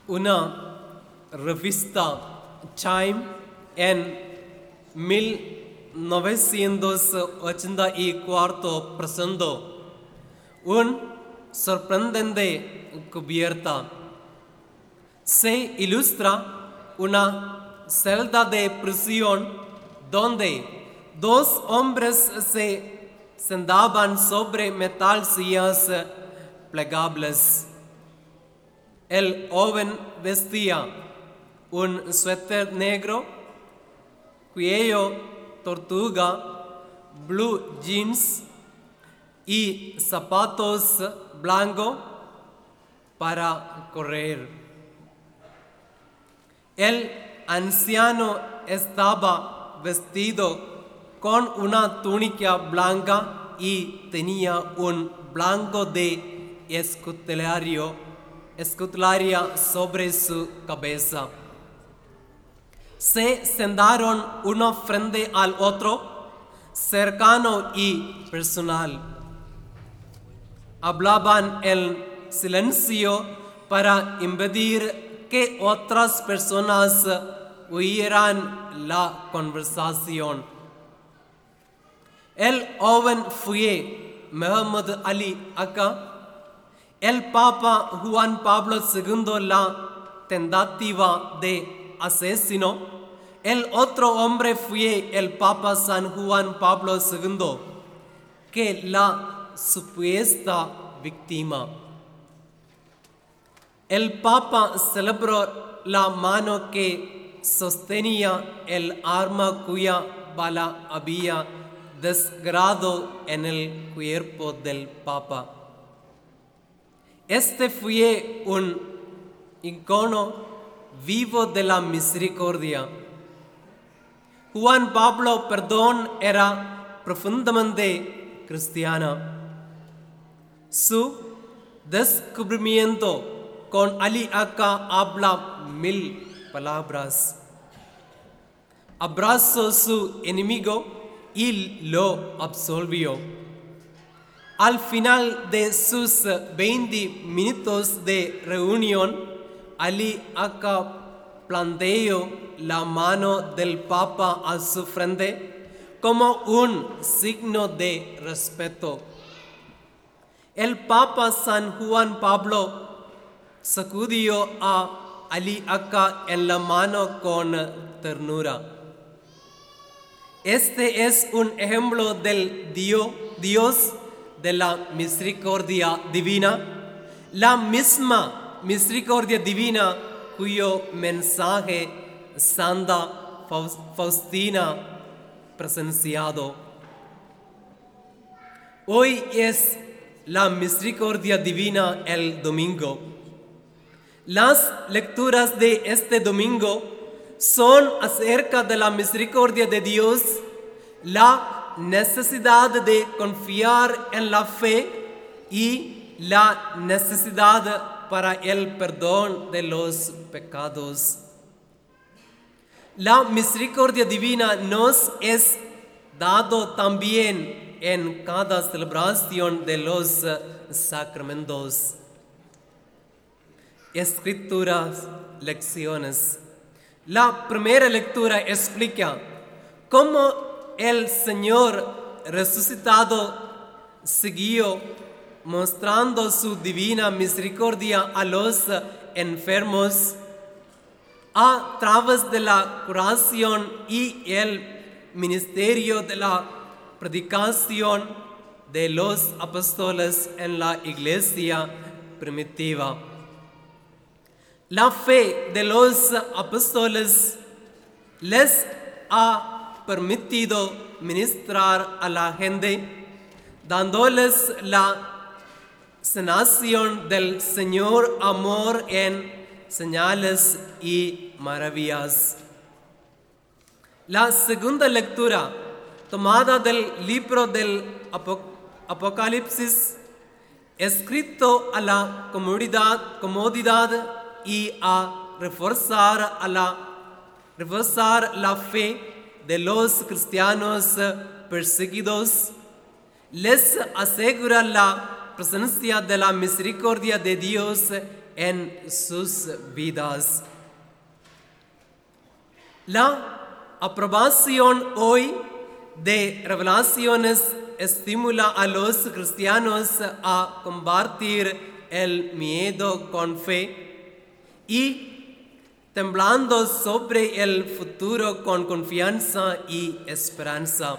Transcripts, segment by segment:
una revista Time en 1984 presentó una sorprendente cubierta. Se ilustra una celda de prisión donde dos hombres se sentaban sobre metal sillas plegables. El joven vestía un suéter negro, cuello tortuga, blue jeans y zapatos blancos para correr. El anciano estaba vestido con una túnica blanca y tenía un blanco de escutelaria sobre su cabeza. Se sentaron uno frente al otro, cercano y personal. Hablaban en silencio para impedir que otras personas oyeran la conversación. El joven fue Muhammad Ali Akka. El Papa Juan Pablo II la tentativa de asesino. El otro hombre fue el Papa San Juan Pablo II, que la supuesta víctima. El Papa celebró la mano que sostenía el arma cuya bala había desgarrado en el cuerpo del Papa. Este fue un icono vivo de la misericordia. Juan Pablo II era profundamente cristiano. Su descubrimiento con Ali Akka habla 1000 palabras. Abrazó a su enemigo y lo absolvió. Al final de sus 20 minutos de reunión, Ali Akka planteó la mano del Papa a su frente como un signo de respeto. El Papa San Juan Pablo sacudió a Ali Akka en la mano con ternura. Este es un ejemplo del Dios de la misericordia divina, la misma misericordia divina cuyo mensaje Santa Faustina presenciado. Hoy es la misericordia divina el domingo. Las lecturas de este domingo son acerca de la misericordia de Dios, la necesidad de confiar en la fe y la necesidad para el perdón de los pecados. La misericordia divina nos es dado también en cada celebración de los sacramentos. Escrituras, lecciones. La primera lectura explica cómo el Señor resucitado siguió mostrando su divina misericordia a los enfermos a través de la curación y el ministerio de la predicación de los apóstoles en la iglesia primitiva. La fe de los apóstoles les ha permitido ministrar a la gente, dándoles la sanación del Señor amor en señales y maravillas. La segunda lectura, tomada del libro del Apocalipsis, escrito a la comodidad y a reforzar la fe de los cristianos perseguidos, les asegura la presencia de la misericordia de Dios en sus vidas. La aprobación hoy de revelaciones estimula a los cristianos a combatir el miedo con fe y temblando sobre el futuro con confianza y esperanza.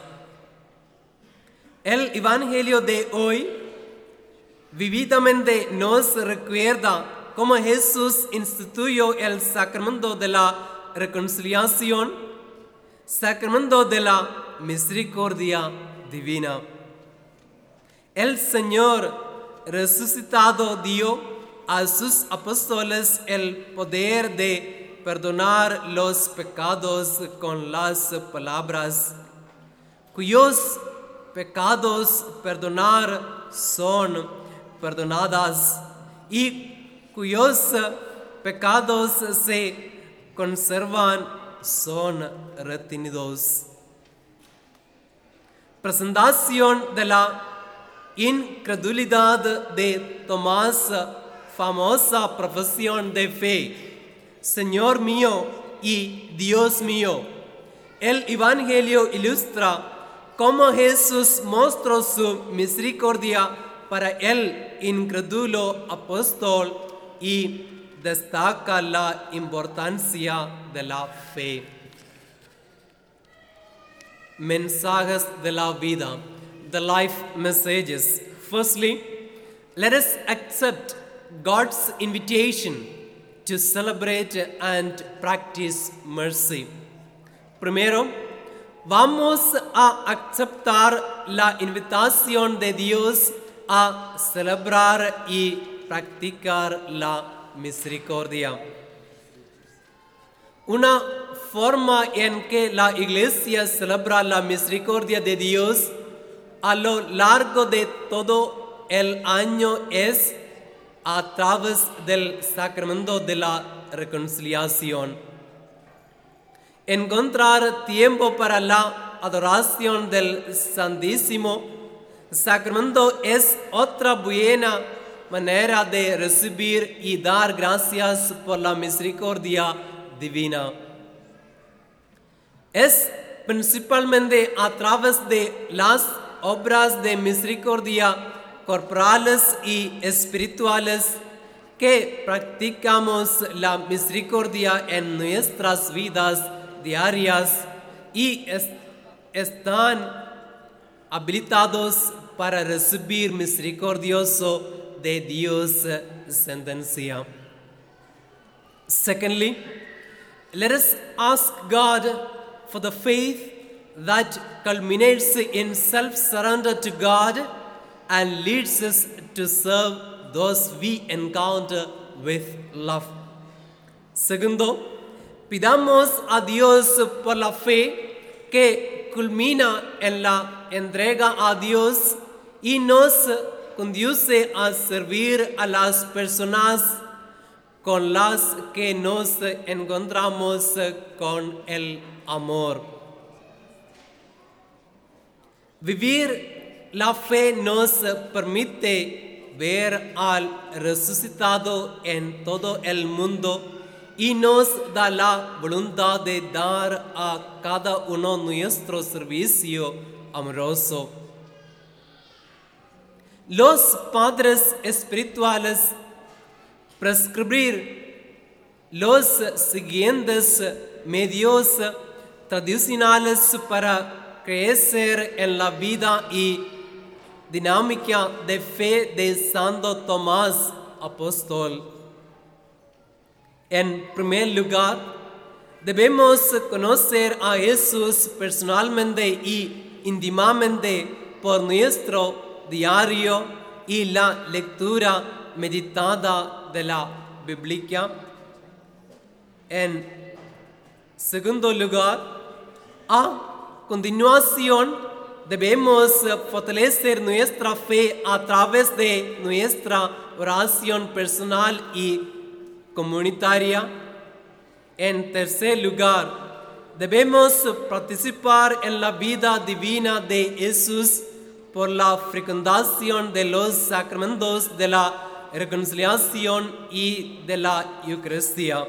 El Evangelio de hoy vividamente nos recuerda cómo Jesús instituyó el sacramento de la reconciliación, sacramento de la misericordia divina. El Señor resucitado dio a sus apóstoles el poder de perdonar los pecados con las palabras, cuyos pecados perdonar son perdonadas y cuyos pecados se conservan son retenidos. Presentación de la incredulidad de Tomás, famosa profesión de fe: Señor mío y Dios mío. El Evangelio ilustra cómo Jesús mostró su misericordia para el incrédulo apóstol y destaca la importancia de la fe. Mensajes de la vida, the life messages. Firstly, let us accept God's invitation to celebrate and practice mercy. Primero, vamos a aceptar la invitación de Dios a celebrar y practicar la misericordia. Una forma en que la Iglesia celebra la misericordia de Dios a lo largo de todo el año es a través del sacramento de la reconciliación. Encontrar tiempo para la adoración del Santísimo Sacramento es otra buena manera de recibir y dar gracias por la misericordia divina. Es principalmente a través de las obras de misericordia corporales y espirituales que practicamos la misericordia en nuestras vidas diarias y están habilitados para recibir misericordioso de Dios sentencia. Secondly, let us ask God for the faith that culminates in self-surrender to God and leads us to serve those we encounter with love. Segundo, pidamos a Dios por la fe que culmina en la entrega a Dios y nos conduce a servir a las personas con las que nos encontramos con el amor. Vivir la fe nos permite ver al resucitado en todo el mundo y nos da la voluntad de dar a cada uno nuestro servicio amoroso. Los padres espirituales prescribir los siguientes medios tradicionales para crecer en la vida y dinámica de fe de Santo Tomás Apóstol. En primer lugar, debemos conocer a Jesús personalmente y íntimamente por nuestro diario y la lectura meditada de la Biblia. En segundo lugar, a continuación debemos fortalecer nuestra fe a través de nuestra oración personal y comunitaria. En tercer lugar, debemos participar en la vida divina de Jesús por la fecundación de los sacramentos de la reconciliación y de la Eucaristía.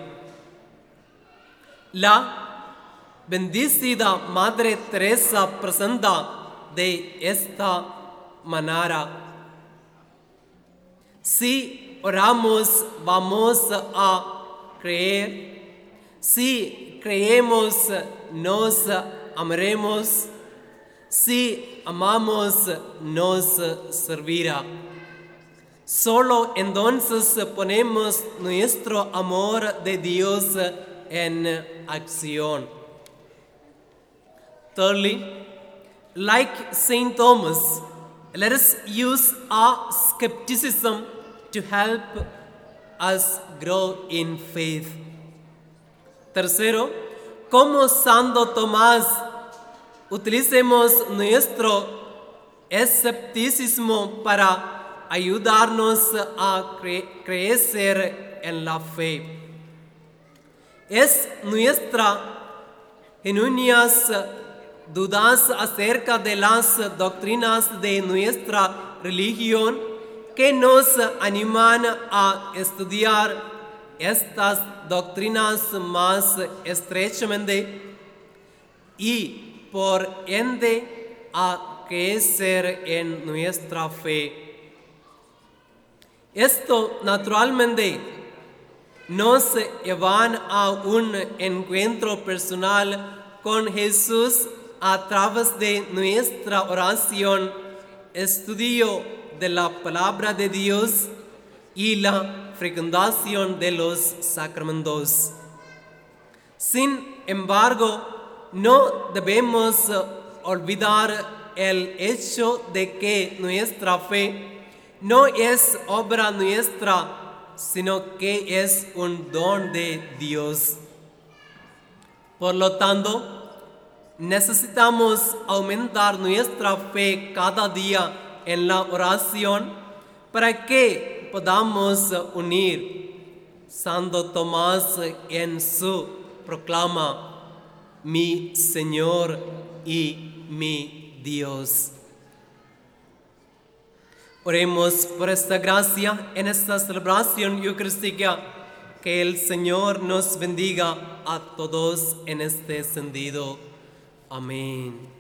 La bendecida Madre Teresa presenta de esta manera: si oramos, vamos a creer. Si creemos, nos amaremos. Si amamos, nos servirá. Solo entonces ponemos nuestro amor de Dios en acción. Thirdly, like Saint Thomas, let us use our skepticism to help us grow in faith. Tercero, como Santo Tomás, utilicemos nuestro escepticismo para ayudarnos a crecer en la fe. Es nuestra genuinas dudas acerca de las doctrinas de nuestra religión que nos animan a estudiar estas doctrinas más estrechamente y por ende a crecer en nuestra fe. Esto naturalmente nos lleva a un encuentro personal con Jesús a través de nuestra oración, estudio de la palabra de Dios y la frecuentación de los sacramentos. Sin embargo, no debemos olvidar el hecho de que nuestra fe no es obra nuestra, sino que es un don de Dios. Por lo tanto, necesitamos aumentar nuestra fe cada día en la oración para que podamos unir Santo Tomás en su proclama: mi Señor y mi Dios. Oremos por esta gracia en esta celebración eucarística. Que el Señor nos bendiga a todos en este sentido. Amén.